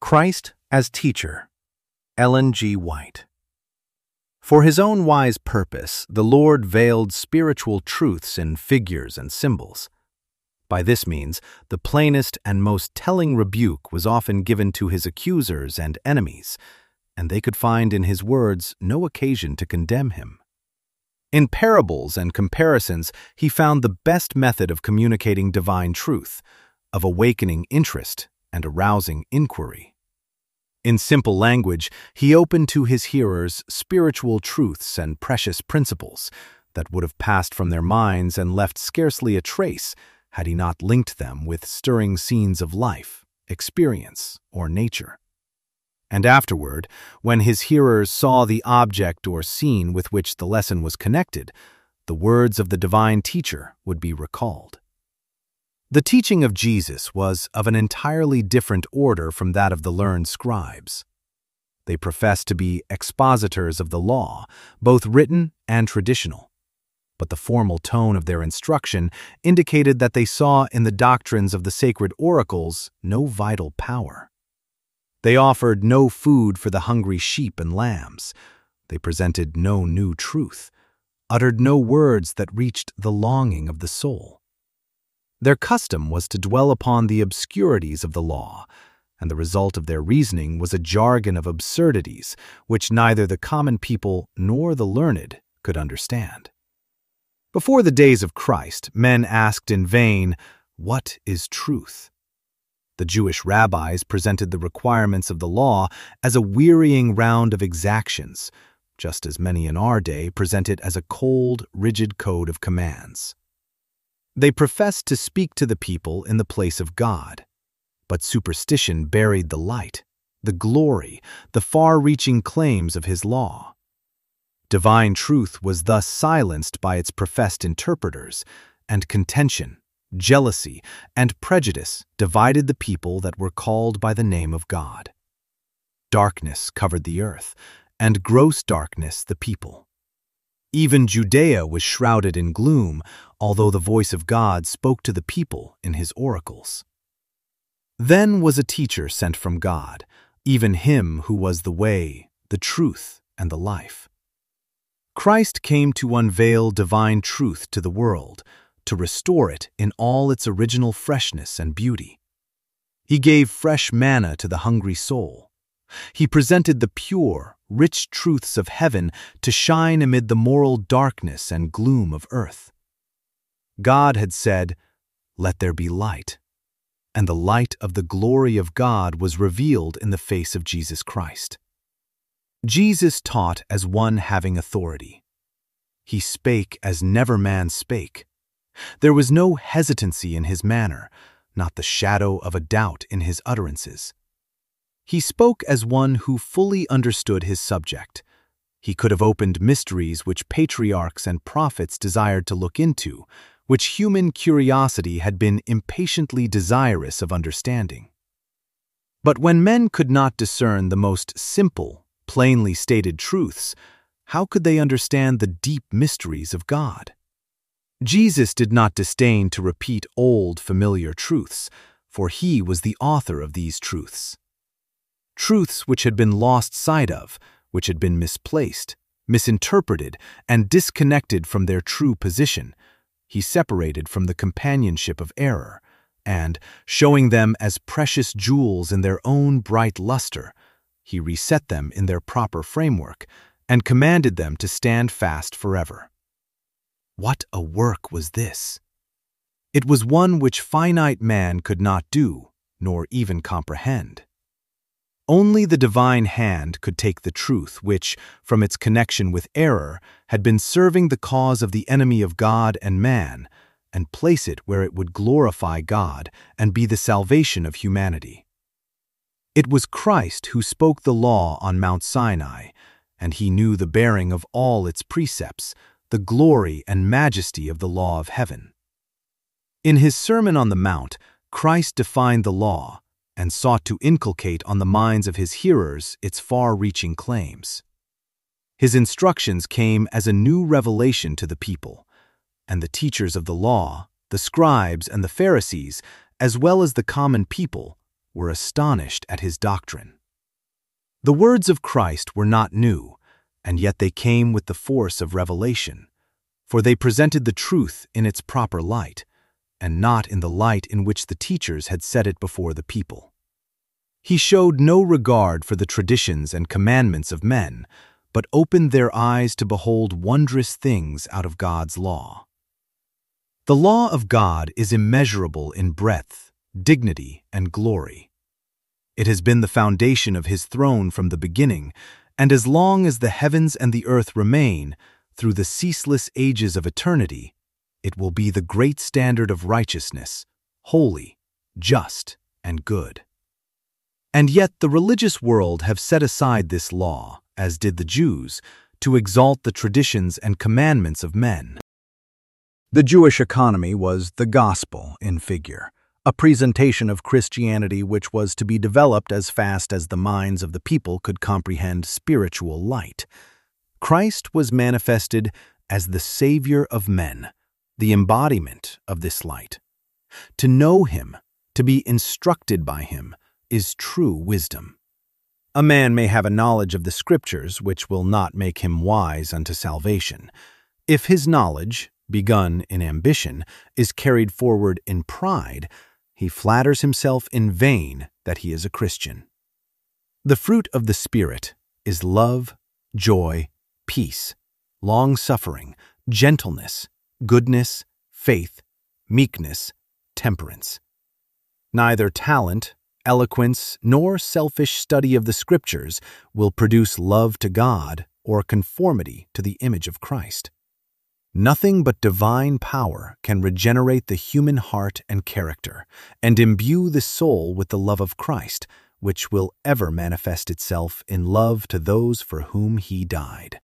Christ as Teacher, Ellen G. White. For his own wise purpose, the Lord veiled spiritual truths in figures and symbols. By this means, the plainest and most telling rebuke was often given to his accusers and enemies, and they could find in his words no occasion to condemn him. In parables and comparisons, he found the best method of communicating divine truth, of awakening interest and arousing inquiry. In simple language, he opened to his hearers spiritual truths and precious principles that would have passed from their minds and left scarcely a trace had he not linked them with stirring scenes of life, experience, or nature. And afterward, when his hearers saw the object or scene with which the lesson was connected, the words of the divine teacher would be recalled. The teaching of Jesus was of an entirely different order from that of the learned scribes. They professed to be expositors of the law, both written and traditional, but the formal tone of their instruction indicated that they saw in the doctrines of the sacred oracles no vital power. They offered no food for the hungry sheep and lambs. They presented no new truth, uttered no words that reached the longing of the soul. Their custom was to dwell upon the obscurities of the law, and the result of their reasoning was a jargon of absurdities which neither the common people nor the learned could understand. Before the days of Christ, men asked in vain, "What is truth?" The Jewish rabbis presented the requirements of the law as a wearying round of exactions, just as many in our day present it as a cold, rigid code of commands. They professed to speak to the people in the place of God, but superstition buried the light, the glory, the far-reaching claims of his law. Divine truth was thus silenced by its professed interpreters, and contention, jealousy, and prejudice divided the people that were called by the name of God. Darkness covered the earth, and gross darkness the people. Even Judea was shrouded in gloom, although the voice of God spoke to the people in his oracles. Then was a teacher sent from God, even him who was the way, the truth, and the life. Christ came to unveil divine truth to the world, to restore it in all its original freshness and beauty. He gave fresh manna to the hungry soul. He presented the pure, rich truths of heaven to shine amid the moral darkness and gloom of earth. God had said, "Let there be light," and the light of the glory of God was revealed in the face of Jesus Christ. Jesus taught as one having authority. He spake as never man spake. There was no hesitancy in his manner, not the shadow of a doubt in his utterances. He spoke as one who fully understood his subject. He could have opened mysteries which patriarchs and prophets desired to look into, which human curiosity had been impatiently desirous of understanding. But when men could not discern the most simple, plainly stated truths, how could they understand the deep mysteries of God? Jesus did not disdain to repeat old, familiar truths, for he was the author of these truths. Truths which had been lost sight of, which had been misplaced, misinterpreted, and disconnected from their true position, he separated from the companionship of error, and, showing them as precious jewels in their own bright luster, he reset them in their proper framework, and commanded them to stand fast forever. What a work was this! It was one which finite man could not do, nor even comprehend. Only the divine hand could take the truth which, from its connection with error, had been serving the cause of the enemy of God and man, and place it where it would glorify God and be the salvation of humanity. It was Christ who spoke the law on Mount Sinai, and he knew the bearing of all its precepts, the glory and majesty of the law of heaven. In his Sermon on the Mount, Christ defined the law, and sought to inculcate on the minds of his hearers its far-reaching claims. His instructions came as a new revelation to the people, and the teachers of the law, the scribes and the Pharisees, as well as the common people, were astonished at his doctrine. The words of Christ were not new, and yet they came with the force of revelation, for they presented the truth in its proper light, and not in the light in which the teachers had set it before the people. He showed no regard for the traditions and commandments of men, but opened their eyes to behold wondrous things out of God's law. The law of God is immeasurable in breadth, dignity, and glory. It has been the foundation of his throne from the beginning, and as long as the heavens and the earth remain, through the ceaseless ages of eternity, it will be the great standard of righteousness, holy, just, and good. And yet the religious world have set aside this law, as did the Jews, to exalt the traditions and commandments of men. The Jewish economy was the gospel in figure, a presentation of Christianity which was to be developed as fast as the minds of the people could comprehend spiritual light. Christ was manifested as the Savior of men, the embodiment of this light. To know him, to be instructed by him, is true wisdom. A man may have a knowledge of the Scriptures which will not make him wise unto salvation. If his knowledge, begun in ambition, is carried forward in pride, he flatters himself in vain that he is a Christian. The fruit of the Spirit is love, joy, peace, long-suffering, gentleness, goodness, faith, meekness, temperance. Neither talent, eloquence, nor selfish study of the Scriptures will produce love to God or conformity to the image of Christ. Nothing but divine power can regenerate the human heart and character, and imbue the soul with the love of Christ, which will ever manifest itself in love to those for whom he died.